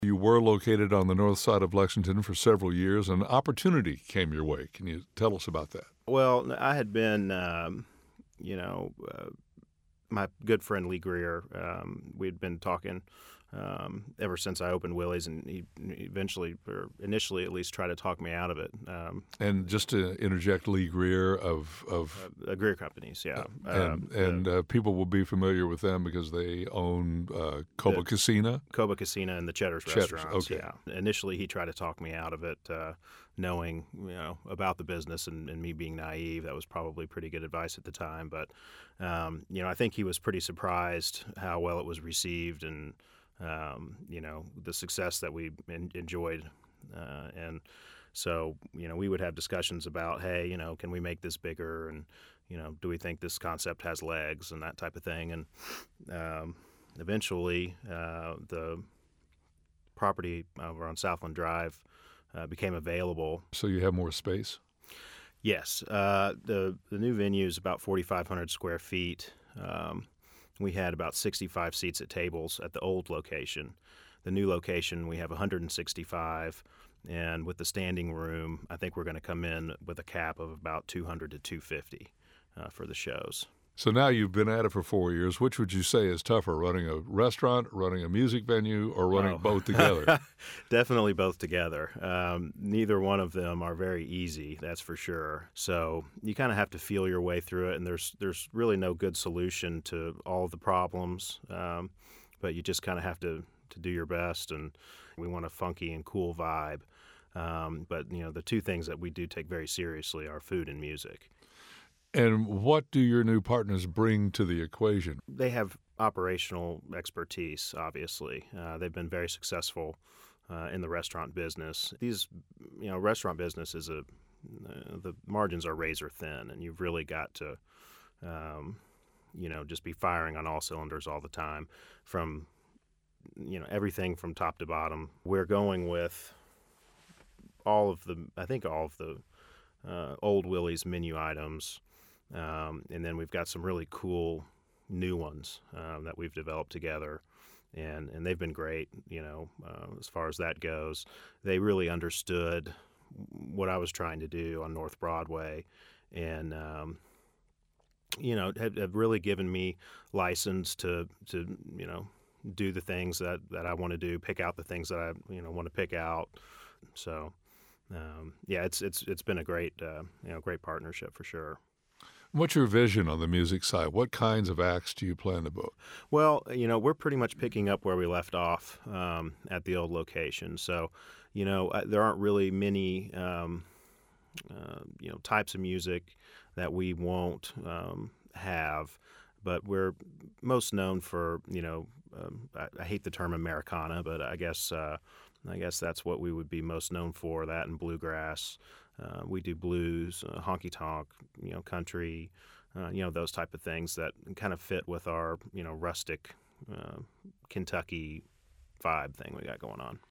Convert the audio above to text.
You were located on the north side of Lexington for several years. An opportunity came your way. Can you tell us about that? Well, I had been, my good friend Lee Greer, we'd been talking ever since I opened Willie's, and he eventually, or initially at least, tried to talk me out of it. And just to interject, Lee Greer of Greer Companies, yeah. people will be familiar with them because they own Coba Casina. Coba Casina and the Cheddar's restaurants, okay. yeah. Initially, he tried to talk me out of it, knowing about the business and me being naive. That was probably pretty good advice at the time. But, I think he was pretty surprised how well it was received and, the success that we enjoyed. And so, we would have discussions about, hey, can we make this bigger? And, do we think this concept has legs and that type of thing? And eventually, the property over on Southland Drive became available. So you have more space? Yes. The new venue is about 4,500 square feet. We had about 65 seats at tables at the old location. The new location, we have 165, and with the standing room, I think we're going to come in with a cap of about 200 to 250 for the shows. So now you've been at it for 4 years. Which would you say is tougher, running a restaurant, running a music venue, or running both together? Definitely both together. Neither one of them are very easy, that's for sure. So you kind of have to feel your way through it, and there's really no good solution to all of the problems. But you just kind of have to do your best, and we want a funky and cool vibe. But the two things that we do take very seriously are food and music. And what do your new partners bring to the equation? They have operational expertise, obviously. They've been very successful in the restaurant business. Restaurant business is the margins are razor thin, and you've really got to, just be firing on all cylinders all the time from, everything from top to bottom. We're going with all of the old Willie's menu items. And then we've got some really cool new ones that we've developed together, and they've been great, as far as that goes. They really understood what I was trying to do on North Broadway, and, have really given me license to do the things that I want to do, pick out the things that I, want to pick out. So, it's been a great partnership for sure. What's your vision on the music side? What kinds of acts do you plan to book? Well, we're pretty much picking up where we left off at the old location. So, there aren't really many, types of music that we won't have. But we're most known for, I hate the term Americana, but I guess that's what we would be most known for, that and bluegrass. We do blues, honky tonk, country, those type of things that kind of fit with our, rustic Kentucky vibe thing we got going on.